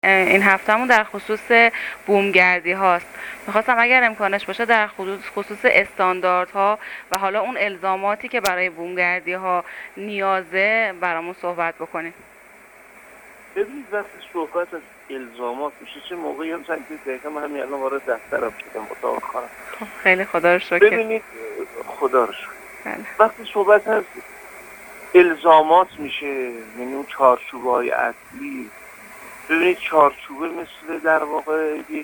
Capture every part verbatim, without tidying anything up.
این هفتهمون در خصوص بومگردی هاست. میخواستم اگر امکانش باشه در خصوص استانداردها و حالا اون الزاماتی که برای بومگردی ها نیازه برامون صحبت بکنیم. ببینید وقتی صحبت از الزامات میشه چه موقعی هم چند دقیقه من همین الان وارد دفترم شدم اتاق خانم. خب خیلی خدا رو شکر. ببینید خدا رو شکر. وقتی صحبت از الزامات میشه، یعنی اون چارچوب‌های اصلی، ببینید چارچوبه مثل در واقع یک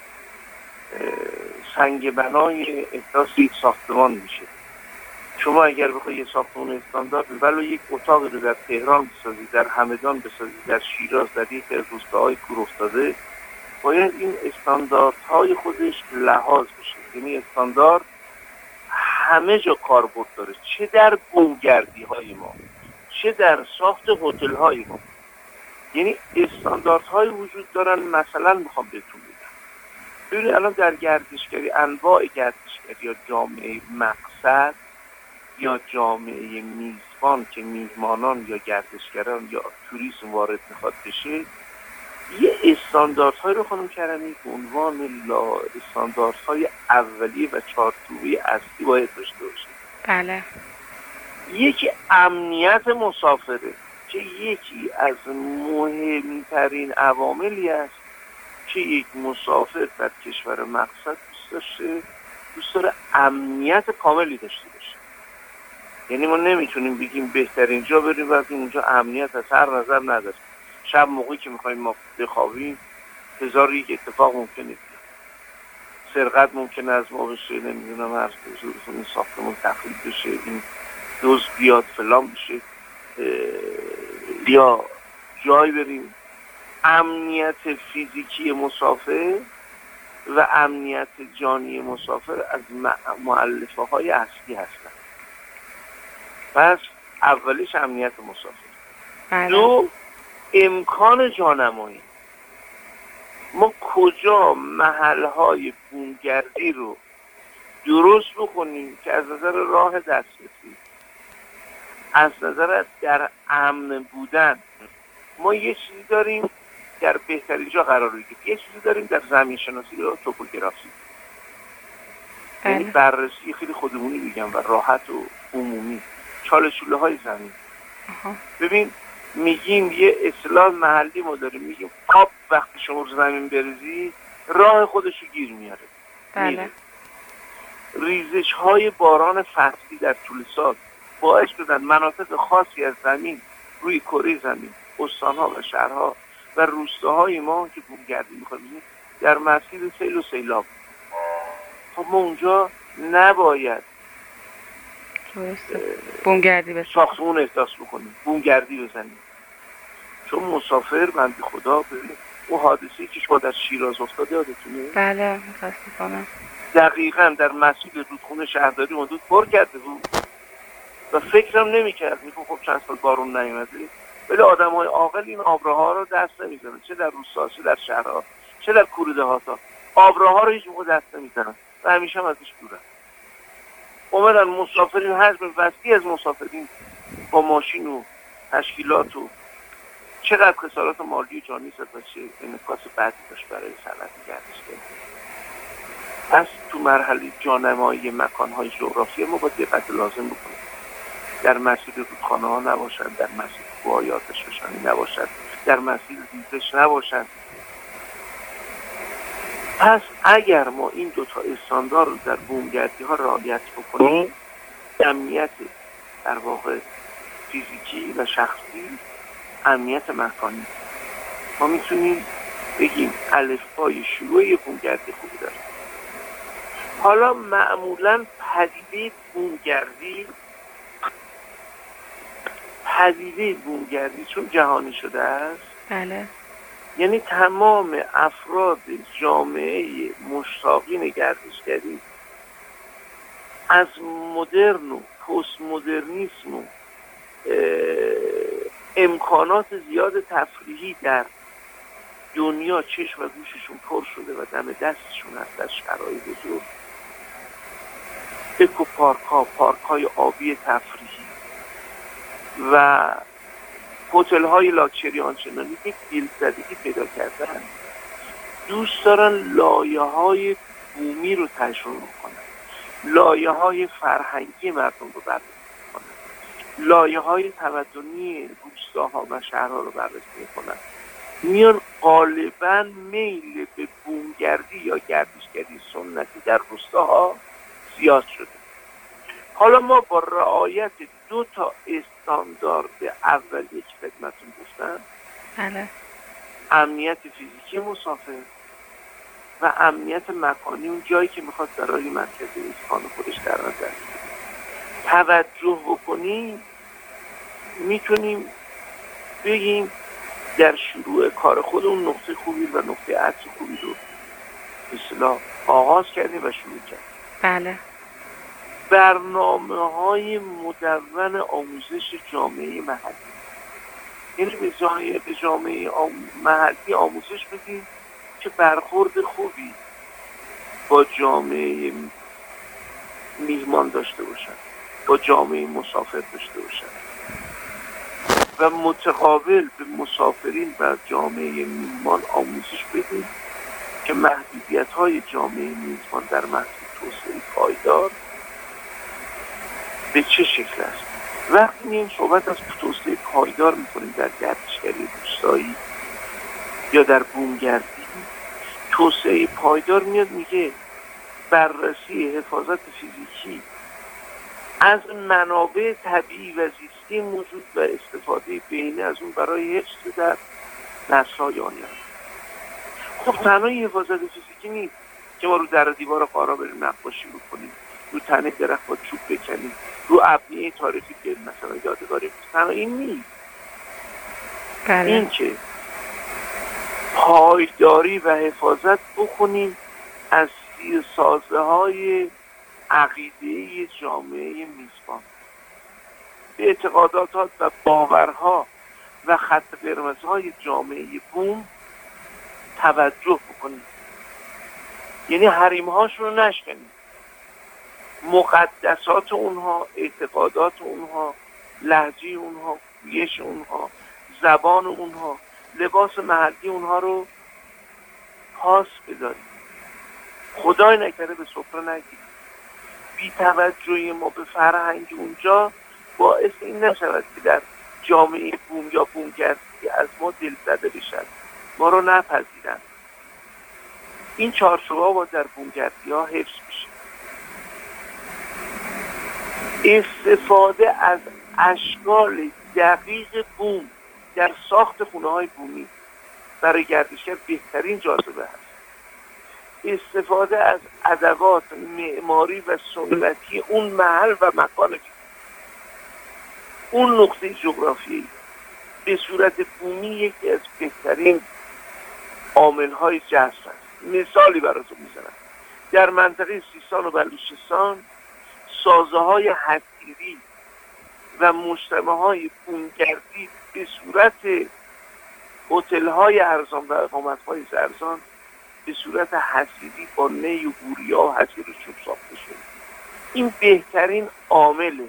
سنگ بنای احداث یک ساختمان میشه. شما اگر بخوای یه ساختمان استاندارد ولو یک اتاق رو در تهران بسازید، در همدان بسازید، در شیراز، در یک روستاهای کور افتاده، باید این استانداردهای خودش لحاظ بشه. یعنی استاندارد همه جا کاربرد داره، چه در بومگردی های ما، چه در ساخت هتل های ما. یعنی استانداردهای وجود دارن. مثلا میخوام بهتون بگم، ببینید الان در گردشگری انواع گردشگری یا جامعه مقصد یا جامعه میزبان که میهمانان یا گردشگران یا توریسم وارد میخواد بشه، یه استانداردهای رو خانم کرمی به عنوان لا استانداردهای اولیه و چارچوبی اصلی باید داشته باشه. بله. یکی امنیت مسافره که یکی از مهمترین عواملی است که یک مسافر در کشور مقصد دوست داشته دوست داره امنیت کاملی داشته باشه. یعنی ما نمیتونیم بگیم بهترین جا بریم وقتی اونجا امنیت از هر نظر نداره. شب موقعی که میخوایم ما بخوابیم هزار یک اتفاق ممکنه بیاد. سرقت ممکنه از ما بشه، نمیدونم هر این ساختمون تخریب بشه، این دوز بیاد فلان بشه، یا جای بریم. امنیت فیزیکی مسافر و امنیت جانی مسافر از مؤلفه های اصلی هستن. پس اولیش امنیت مسافر. دو، امکان جانمایی. ما کجا محلهای بومگردی رو درست بکنیم که از نظر راه دسترسی، از نظر در امن بودن، ما یه چیزی داریم در بهترین جا قرار بگیریم، یه چیزی داریم در زمین شناسی یا توپوگرافی، یعنی بررسی خیلی خودمونی میگم و راحت و عمومی چاله چوله های زمین. ببین میگیم یه اصطلاح محلی ما داریم، میگیم آب وقتی شما رو زمین بریزی راه خودشو گیر میاره. بله. ریزش های باران فصلی در طول سال باعث شدن مناطق خاصی از زمین روی کره زمین، استانها و شهرها و روستاهای ما که بومگردی می‌کنیم در مسیر سیل و سیلاب. خب ما اونجا نباید بومگردی بزنیم، ساختمون احداث بکنیم، بومگردی بزنیم. چون مسافر بنده خدا ببینید اون حادثه‌ای که شما در شیراز افتاد یادتونه؟ بله متاسفانه. دقیقاً در مسیر رودخونه شهرداری حدود پر کرده بود و فکرم نمی‌کرد میگم خب چند سال بارون نیومده، ولی آدم‌های عاقل این آبراها رو دست نمی‌زنن، چه در روستا چه در شهرها چه در کوره دهاتا. آبراها رو هیچ موقع دست نمی‌زنن و همیشه هم ازش دورن. اومدن مسافرین، حجم وسیعی از مسافرین با ماشین و تشکیلات و چقدر خسارات مالی و جانی زد و چه انعکاس بدی داشت برای صنعت گردشگری. پس تو مرحله جانمایی مکان‌های جغرافی ما باید دقت لازم بکنیم. در مسیر رودخانه ها نباشد، در مسیر کوههای آتشفشانی نباشد، در مسیر ریزش نباشد. پس اگر ما این دوتا استاندارد رو در بومگردی ها رعایت بکنیم، امنیت در واقع فیزیکی و شخصی، امنیت مکانی، ما میتونیم بگیم الفبای شروع بومگردی خوبی داریم. حالا معمولا پدیده بومگردی پدیده بومگردی چون جهانی شده است، بله، یعنی تمام افراد جامعه مشتاقین گردشگری از مدرن و پست مدرنیسم و امکانات زیاد تفریحی در دنیا چشم و گوششون پر شده و دم دستشون هست در شهرهای بزرگ. اکو پارک ها، پارک های آبی تفریحی و هتل های لاکچری آنچنانی که دلزدگی پیدا کردن، دوست دارن لایه های بومی رو تجربه کنن، لایه های فرهنگی مردم رو بررسی کنن، لایه های تمدنی روستاها و شهرها رو بررسی کنن. میان غالبا میل به بومگردی یا گردشگری سنتی در روستاها زیاد شده. حالا ما با رعایت دو تا استاندارد اولیه که خدمتتون گفتم، بله. امنیت فیزیکی مسافر و امنیت مکانی، اون جایی که میخواد برای مرکز اسکان خودش در نظر بگیره، توجه بکنیم، میتونیم بگیم در شروع کار خود اون نقطه خوبی و نقطه عطف خوبی رو به اصطلاح آغاز کردیم و شروع کردیم. بله. برنامه های مدون آموزش جامعه محلی، یعنی به جامعه به جامعه محلی آموزش بدیم که برخورد خوبی با جامعه میهمان داشته باشن، با جامعه مسافر داشته باشن و متقابل به مسافرین و جامعه میهمان آموزش بدیم که محدودیت های جامعه میهمان در محدود توسعه پایدار به چه شکل است. وقتی میایم صحبت از توسعه پایدار میکنیم در گردشگری روستایی یا در بومگردی، توسعه پایدار میاد میگه بررسی حفاظت فیزیکی از منابع طبیعی و زیستی موجود و استفاده بهینه از اون برای حفظ در نسل‌های آینده. خب تنها حفاظت فیزیکی نیست که ما رو در دیوار قارا بریم نقاشی بکنیم، رو تنه درخت با چوب بکنیم، رو ابنیه تاریخی که مثلا یادگاری بکنیم. تنها این نیست. بله. این که پایداری و حفاظت بکنیم از سازه های عقیده‌ای جامعه میزبان، به اعتقادات و باورها و خط قرمزهای جامعه بوم توجه بکنیم. یعنی حریم‌هاشون رو نشکنیم، مقدسات اونها، اعتقادات اونها، لهجه اونها، گویش اونها، زبان اونها، لباس محلی اونها رو پاس بداریم، خدای نکرده به سفره نگیریم. بی توجهی ما به فرهنگ اونجا باعث این نشود که در جامعه بوم یا بومگردی از ما دل زده بشن، ما رو نپذیرن. این چارچوب‌ها با در بومگردی ها حفظ بشه. استفاده از اشکال دقیق بوم در ساخت خونه های بومی برای گردشگر بهترین جاذبه هست. استفاده از ادوات معماری و سنتی اون محل و مکان، اون نقطه جغرافیایی به صورت بومی یکی از بهترین عامل‌های جذب است. مثالی براتون میزنم. در منطقه سیستان و بلوچستان سازه‌های حصیری و مجتمع‌های بومگردی به صورت هتل‌های ارزان و اقامت‌های ارزان به صورت حصیری با نی و بوریا و حصیر چوب ساخته شده. این بهترین عامل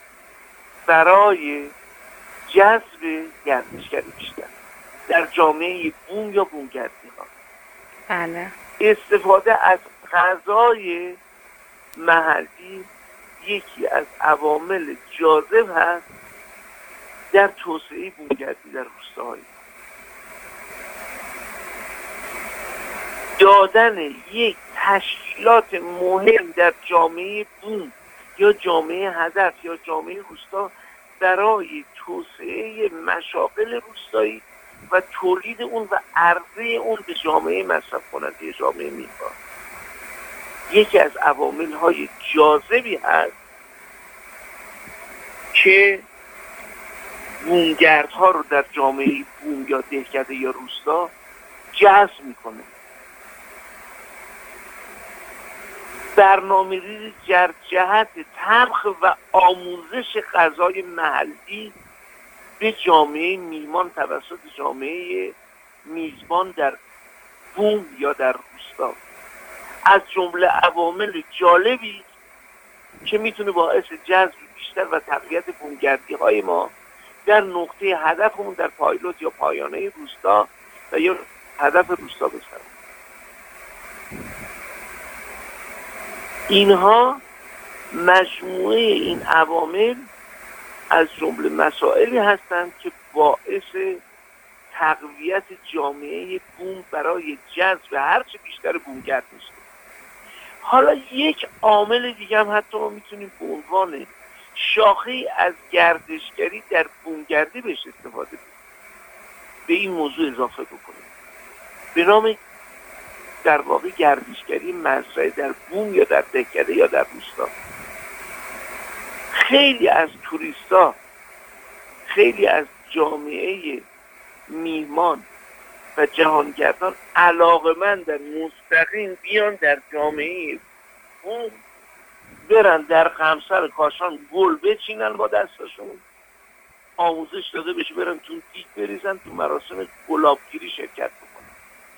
برای جذب گردشگری بیشتر در جامعه بوم یا بومگردی ها. بله. استفاده از غذای محلی یکی از عوامل جاذب هست در توسعه بومگردی در روستاهای. دادن یک تشکیلات مهم در جامعه بوم یا جامعه هدف یا جامعه روستا برای توسعه مشاغل روستایی و تولید اون و عرضه اون به جامعه مصرف کننده جامعه میهمان یکی از عوامل های جاذبی هست که بومگردها رو در جامعه بوم یا دهکده یا روستا جذب میکنه. برنامه‌ریزی در جهت طبخ و آموزش غذای محلی به جامعه میهمان توسط جامعه میزبان در بوم یا در روستا از جمله عوامل جالبی که میتونه باعث جذب بیشتر و تقویت بومگردی های ما در نقطه هدفمون در پایلوت یا پایانه روستا و یا هدف روستا بسازیم. اینها مجموعه این عوامل از جمله مسائلی هستند که باعث تقویت جامعه بوم برای جذب هرچه بیشتر بومگرد میشه. حالا یک عامل دیگه هم حتی ما میتونیم به عنوان شاخه از گردشگری در بومگردی بهش استفاده کنیم، به این موضوع اضافه بکنیم، به نام در واقع گردشگری مزرعه در بوم یا در دهکده یا در روستا. خیلی از توریستا، خیلی از جامعه میهمان و جهانگردان علاقه‌مند در مستقیم بیان در جامعه بوم، برن در قمصر کاشان گل بچینن با دستشون، آموزش داده بشه، برن تو دیگ بریزن، تو مراسم گلابگیری شرکت بکنن،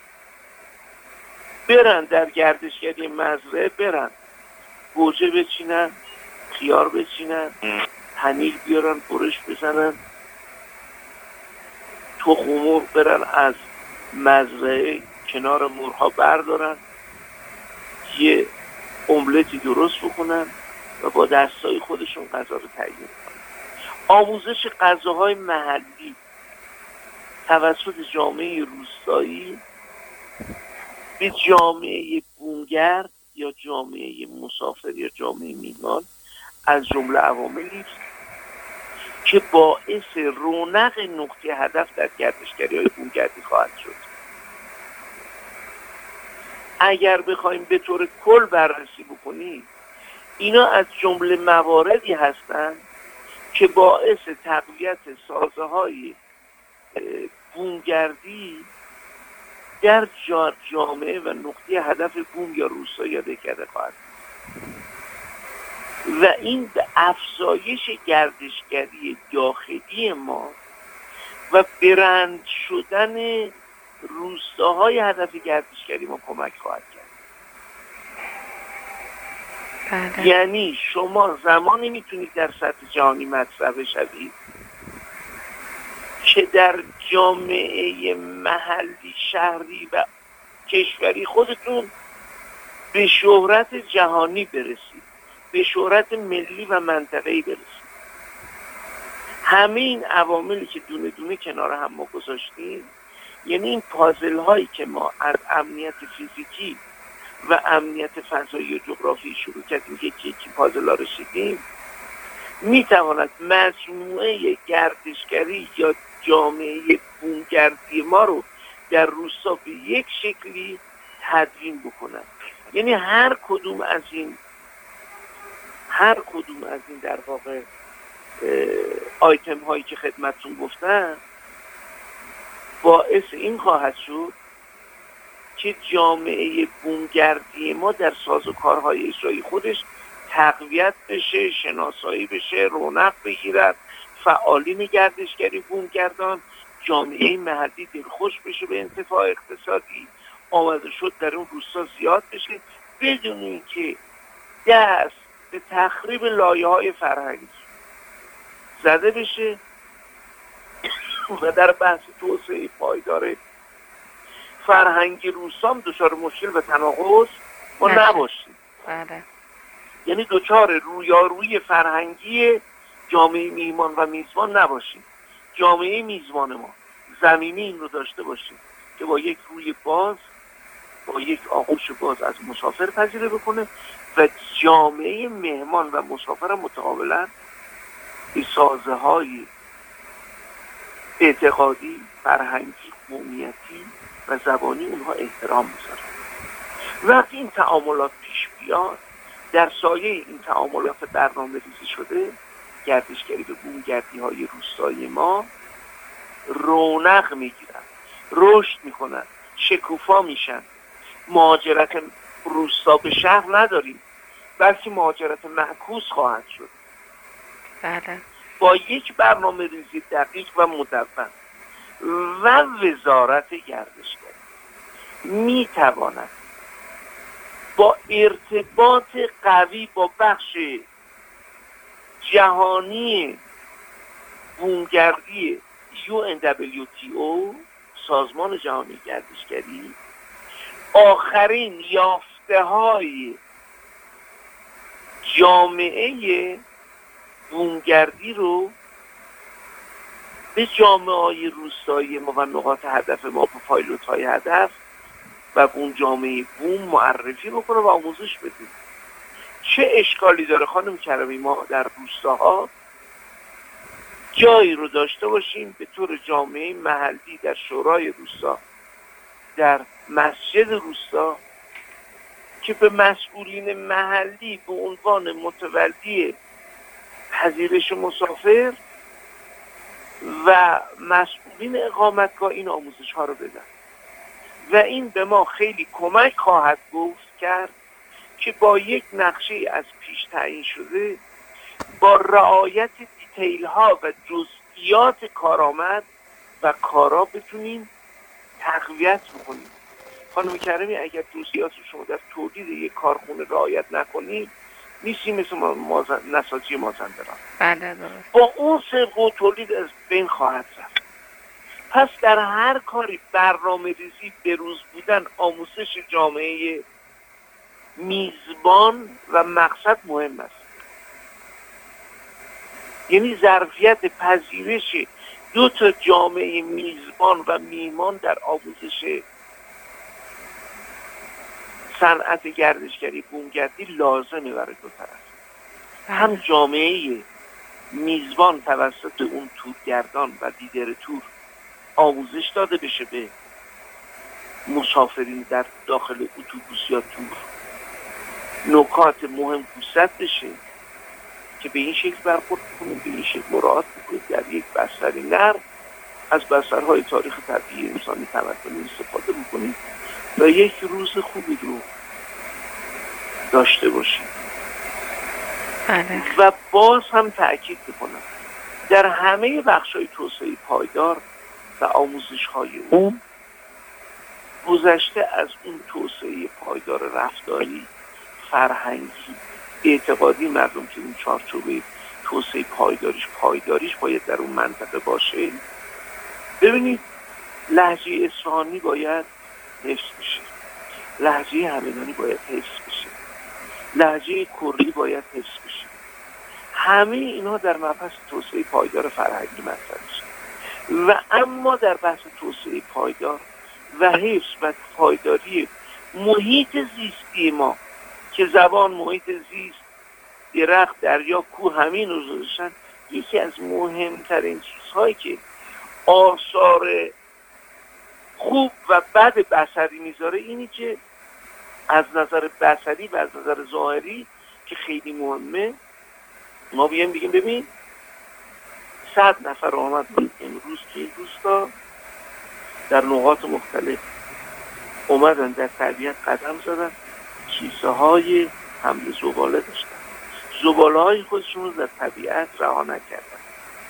برن در گردشگری مزرعه، برن گوجه بچینن، خیار بچینن، پنیر بیارن برش بزنن، تخم مرغ برن از مزرعه کنار مرغ‌ها بردارن، یه املتی درست بکنن و با دستای خودشون غذا رو تهیه کنن. آموزش غذاهای محلی توسط جامعه روستایی به جامعه بومگرد یا جامعه مسافر یا جامعه میهمان از جمله عواملی است که باعث رونق نقطه هدف در گردشگری‌های بومگردی خواهد شد. اگر بخوایم به طور کل بررسی بکنیم، اینا از جمله مواردی هستند که باعث تقویت سازه‌های بومگردی در جامعه و نقطه هدف بوم یا روستا یا دهکده خواهد و این به افزایش گردشگری داخلی ما و برند شدن روستاهای هدف گردشگری ما کمک خواهد کرد. بله. یعنی شما زمانی میتونید در سطح جهانی مطرح بشوید که در جامعه محلی، شهری و کشوری خودتون به شهرت جهانی برسید، به شهرت ملی و منطقه‌ای برسید. همه این عواملی که دونه دونه کنار هم ما گذاشتیم، یعنی این پازل هایی که ما از امنیت فیزیکی و امنیت فضایی و جغرافی شروع کردیم، یکی یکی پازل ها رسیدیم، میتواند مجموعه گردشگری یا جامعه بومگردی ما رو در روستا به یک شکلی تدوین بکنند. یعنی هر کدوم از این هر کدوم از این در واقع آیتم هایی که خدمتتون گفتم باعث این خواهد شد که جامعه بومگردی ما در سازوکارهای اجرایی خودش تقویت بشه، شناسایی بشه، رونق بگیرد، فعالین گردشگری بومگردان، جامعه محلی دلخوش بشه به انتفاع اقتصادی، آمده شد در اون روستا زیاد بشه، بدون اینکه دست به تخریب لایه‌های فرهنگی زده بشه و در بحث توسعه پایدار فرهنگی روستا هم دچار مشکل و تناقض ما نباشیم. بله. یعنی دچار رویارویی فرهنگی جامعه میهمان و میزبان نباشیم. جامعه میزبان ما زمینی این رو داشته باشیم که با یک روی باز، با یک آغوش باز از مسافر پذیره بکنه و جامعه مهمان و مسافر متقابلا به سازه های اعتقادی، فرهنگی، قومیتی و زبانی اونها احترام بذاره. وقتی این تعاملات پیش بیاد، در سایه این تعاملات برنامه ریزی شده، گردشگری به بومگردی های روستایی ما رونق میگیرن، رشد میکنن، شکوفا میشن. مهاجرت روستا به شهر نداریم، بلکه مهاجرت معکوس خواهد شد. بله. با یک برنامه ریزی دقیق و مدون و وزارت گردشگری میتواند با ارتباط قوی با بخش جهانی بومگردی یو ان دبلیو تی او، سازمان جهانی گردشگری، آخرین یافته های جامعه بومگردی رو به جامعه های روستایی ما و نقاط هدف ما، به پایلوت های هدف و اون جامعه بوم معرفی بکنه و آموزش بده. چه اشکالی داره خانم کرمی ما در روستاها جایی رو داشته باشیم به طور جامعه محلی، در شورای روستا، در مسجد روستا، که به مسئولین محلی به عنوان متولی پذیرش مسافر و مسئولین اقامتگاه این آموزش ها رو بدن و این به ما خیلی کمک خواهد گفت کرد که با یک نقشه از پیش تعیین شده، با رعایت دیتیل ها و جزئیات کارآمد و کارا بتونیم تقویت بکنیم. خانم کریمی، اگر جزئیات رو شما در تولید یک کارخونه رعایت نکنید، نیستی مثل مازن... نساجی مازندران. بله درست. با اون سبق و تولید از بین خواهد رفت. پس در هر کاری برنامه ریزی، بروز بودن، آموزش جامعه میزبان و مقصد مهم است. یعنی ظرفیت پذیرش دو تا جامعه میزبان و میهمان در آموزش صنعت گردشگری بومگردی لازمه برای دو طرف. هم جامعه میزبان توسط اون تورگردان و لیدر تور آموزش داده بشه به مسافرین در داخل اتوبوس یا تور، نکات مهم گوشزد بشه که به این شکل برخورد کنیم، به این شکل مراعات بکنیم، در یک بستری نرم از بسترهای تاریخ طبیعی انسانی تمدنی استفاده بکنیم و یک روز خوبی رو داشته باشیم. بله. و باز هم تأکید بکنم در همه بخش‌های توسعه پایدار و آموزش‌های اون، گذشته از اون توسعه پایدار رفتاری، فرهنگی، اعتقادی مردم که اون چارچوبه توسعه پایداریش پایداریش باید در اون منطقه باشه. ببینید لهجه اصفهانی باید حفظ بشه، لهجه همدانی باید حفظ بشه، لهجه کردی باید حفظ بشه. همه اینها در مبحث توسعه پایدار فرهنگی مطرح میشه. و اما در بحث توسعه پایدار و حفظ و پایداری محیط زیستی ما که زبان، محیط زیست، درخت، دریا، کوه، همین رو گذاشتن، یکی از مهمترین چیزهایی که آثار خوب و بد بصری میذاره اینی که از نظر بصری و از نظر ظاهری که خیلی مهمه، ما بیایم بگیم ببین صد نفر آمد امروز که روستا در نقاط مختلف اومدن در طبیعت قدم زدن، کیسه های حمل زباله داشتن، زباله های خودشون رو در طبیعت رها نکردن.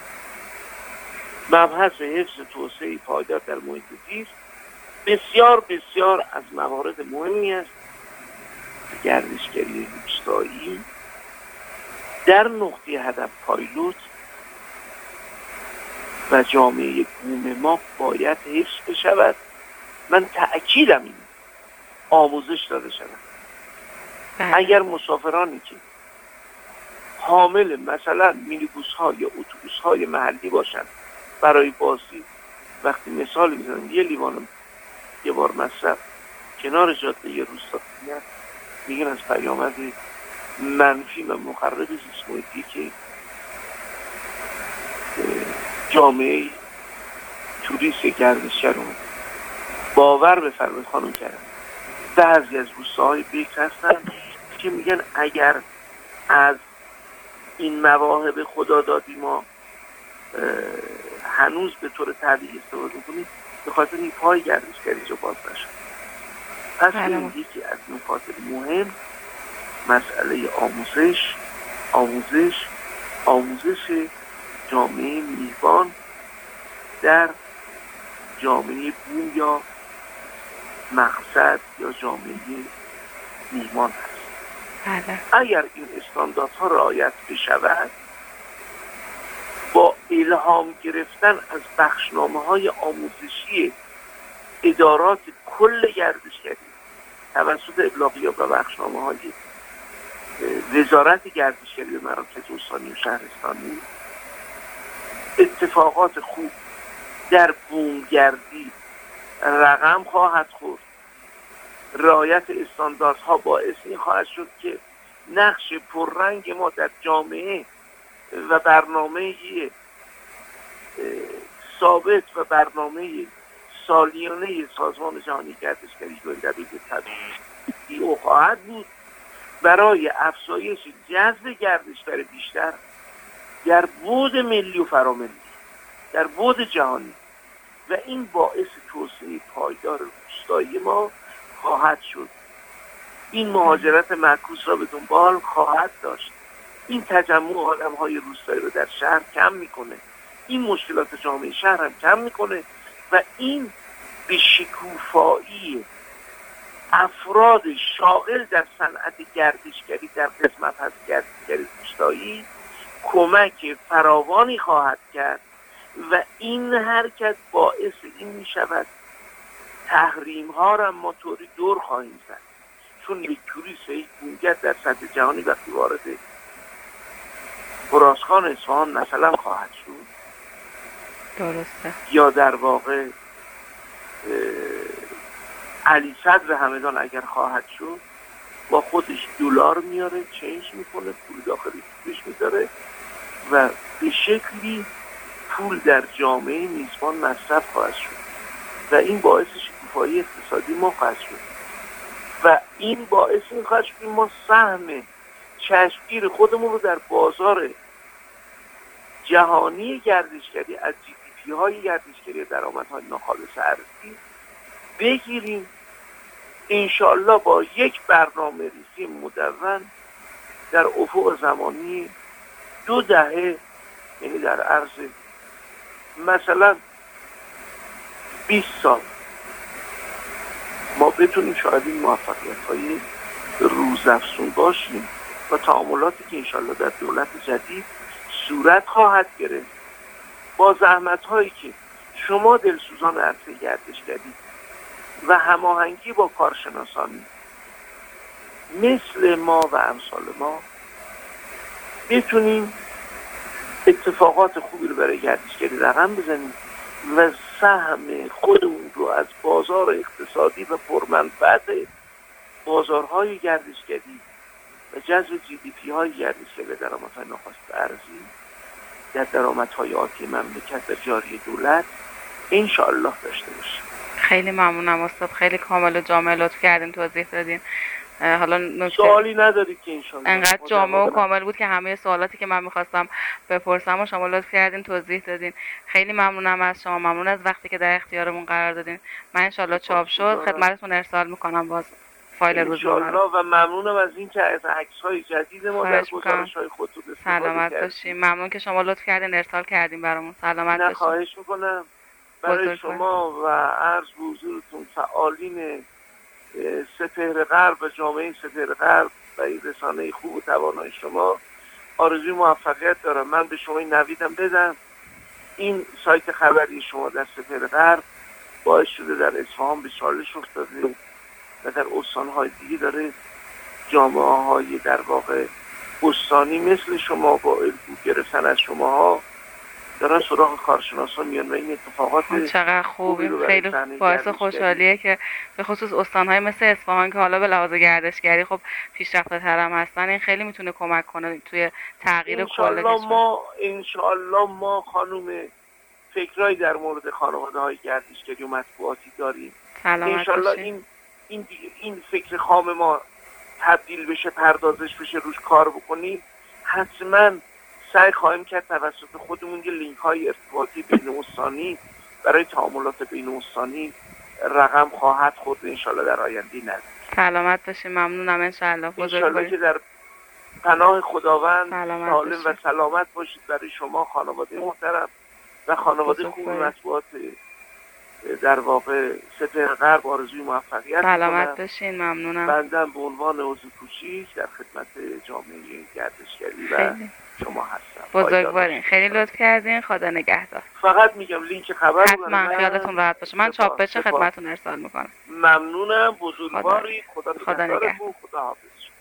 مبحث حفظ توسعه پایدار در محیط زیست بسیار بسیار از موارد مهمی است. گردشگری روستایی در نقطه هدف پایلوت و جامعه بوم ما باید حفظ بشود. من تأکیدم این آموزش داده شود. اگر مسافرانی که حامل مثلا مینیبوس ها یا اتوبوس های محلی باشند برای بازدید، وقتی مثال میزنم یه لیوان یه بار مصرف کنار جاده یه روستا میاد، میگن از پیامد منفی و مخرب زیست محیطی که جامعه توریست گردشگر رو باور بفرمایید خانم کردن. بعضی از روستاهای بیک هستن که میگن اگر از این مواهب خدا دادی ما هنوز به طور طبیعی استفاده کنیم، به خاطر این پای گردشگری جو باز نشد. پس این یکی از نکات مهم مسئله آموزش آموزش آموزش جامعه میزبان در جامعه بوم یا مقصد یا جامعه میهمان هست. بله. اگر این استانداردها رعایت بشود، با الهام گرفتن از بخشنامه های آموزشی ادارات کل گردشگری توسط ابلاغیات و بخشنامه های وزارت گردشگری به مراکز استانی و شهرستانی، اتفاقات خوب در بومگردی رقم خواهد خورد. رعایت استانداردها باعث این خواهد شد که نقش پررنگ ما در جامعه و برنامه ثابت و برنامه سالیانه سازمان جهانی گردشگری در تبدیل خواهد بود برای افزایش جذب گردشگر بیشتر در بعد ملی و فراملی، در بعد جهانی، و این باعث توسعه پایدار روستایی ما خواهد شد. این مهاجرت معکوس را به دنبال خواهد داشت. این تجمع آدم‌های روستایی رو در شهر کم میکنه، این مشکلات جامعه شهر هم کم میکنه و این به شکوفایی افراد شاغل در صنعت گردشگری در قسمت از گردشگری روستایی کمک فراوانی خواهد کرد و این حرکت باعث این می شود تحریم ها را ما طوری دور خواهیم زد، چون یک توریست و یک بومگرد در سطح جهانی وقتی وارد خراسان اصفهان مثلا خواهد شد، درسته، یا در واقع علی صدر همدان اگر خواهد شد، با خودش دلار میاره، چنج میکنه، پول داخلی توش میذاره و به شکلی پول در جامعه میزبان مصرف خواهد شد و این باعث شکوفایی اقتصادی ما خواهد شد و این باعث این خواهد شد که ما سهم چشمگیر خودمون رو در بازار جهانی گردشگری از جی دی پی های گردشگری درآمدهای ناخالص ارزی بگیریم، انشالله با یک برنامه ریزی مدون در افق زمانی دو دهه، یعنی در عرض مثلا بیست سال، ما بتونیم شاید این موفقیت های روزافزون باشیم و تعاملاتی که انشالله در دولت جدید صورت خواهد گرفت با زحمت هایی که شما دلسوزان عرصه گردشگری و هماهنگی با کارشناسانی مثل ما و امثال ما بتونیم اتفاقات خوبی رو برای گردشگری رقم بزنیم و سهم خودمون رو از بازار اقتصادی و پرمنفعت بازارهای گردشگری و جذب جی دی پی های گردشگری و درآمدهای ناخالص ارزی در درآمدهای آتی مملکت و جاری دولت انشاءالله داشته باشیم. خیلی ممنونم استاد، خیلی کامل و جامع لطف کردین توضیح دادین. حالا نکته سوالی ندارید که انشاءالله انقدر جامع و کامل بود که همه سوالاتی که من میخواستم بپرسم و شما لطف کردین توضیح دادین. خیلی ممنونم از شما، ممنون از وقتی که در اختیارمون قرار دادین. من انشالله چاپ شد خدمتتون ارسال میکنم باز فایل روزنامه رو. و ممنونم از این که از عکس‌های جدید ما در گزارش‌های خودتون استفاده سلامت باشین. ممنون که شما لطف کردین ارسال کردین برامون. سلامت باشین. نه خواهش میکنم. برای شما و عرض به حضورتون فعالین سپهر غرب و جامعه سپهر غرب و این رسانه خوب و توانای شما آرزوی موفقیت دارم. من به شما این نویدم بدم، این سایت خبری شما در سپهر غرب باعث شده در اصفهان به چالش افتاده و در استان‌های دیگه داره جامعه های در واقع استانی مثل شما با الگو گرفتن از شماها دارن سراغ کارشناسان میان و این اتفاقات چقدر خوبه، خیلی باعث خوشحالیه که به خصوص استان‌های مثل اصفهان که حالا به لحاظ گردشگری خب پیشرفته تر هم هستن، این خیلی میتونه کمک کنه توی تغییر کل کشور. ما انشالله ما خانم فکرایی در مورد خانواده‌های گردشگری و مطبوعاتی داریم. انشالله این این این فکر خام ما تبدیل بشه، پردازش بشه، روش کار بکنیم. حتما سعی خواهیم کرد توسط خودمون یه لینک های ارتباطی بین استانی برای تعاملات بین استانی رقم خواهد خورد انشالله در آینده نزدیک. سلامت باشین. ممنونم. انشالله انشالله که در پناه خداوند سالم و سلامت باشید برای شما خانواده محترم و خانواده خوب مطبوعات در واقع سپهر غرب آرزوی موفقیت. سلامت باشین. ممنونم. بنده به عنوان عضو کوچیک در خدمت جامعه گردشگری و شما هستم. بزرگوارین، خیلی لطف کردین. خدا نگهدار. فقط میگم لینک خبر رو حتما خیالتون راحت باشه، من چاپ بشه خدمتتون ارسال میکنم. ممنونم. بزرگواری. خدا خدا نگهدارتون. نگهدار. خدا حافظ.